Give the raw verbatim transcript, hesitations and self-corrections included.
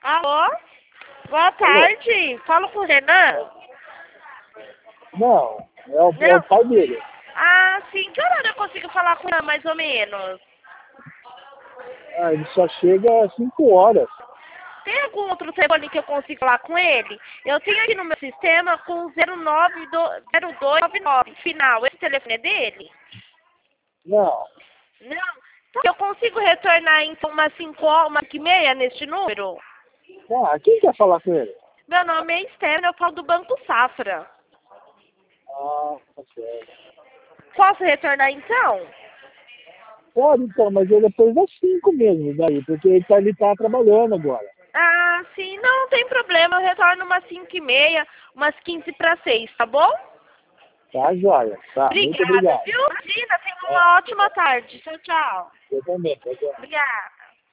Alô? Boa tarde. Falo com o Renan? Não, é o, é o pai dele. Ah, sim. Que horário eu consigo falar com ele, mais ou menos? Ah, ele só chega às cinco horas. Tem algum outro telefone que eu consigo falar com ele? Eu tenho aqui no meu sistema com zero nove zero dois nove nove final. Esse telefone é dele? Não. Não. Então, eu consigo retornar em umas cinco horas, umas cinco e meia neste número? Ah, quem quer falar com ele? Meu nome é Esther, eu falo do Banco Safra. Ah, tá certo. Posso retornar então? Pode então, mas é depois das cinco mesmo, daí, porque ele tá, ele tá trabalhando agora. Ah, sim, não tem problema. Eu retorno umas cinco e meia, umas quinze para seis, tá bom? Tá, joia. Tá, muito Obrigada, obrigado. viu? Imagina, tenha É, uma ótima tarde. Tchau, tchau. eu também. Tá, joia. Obrigada.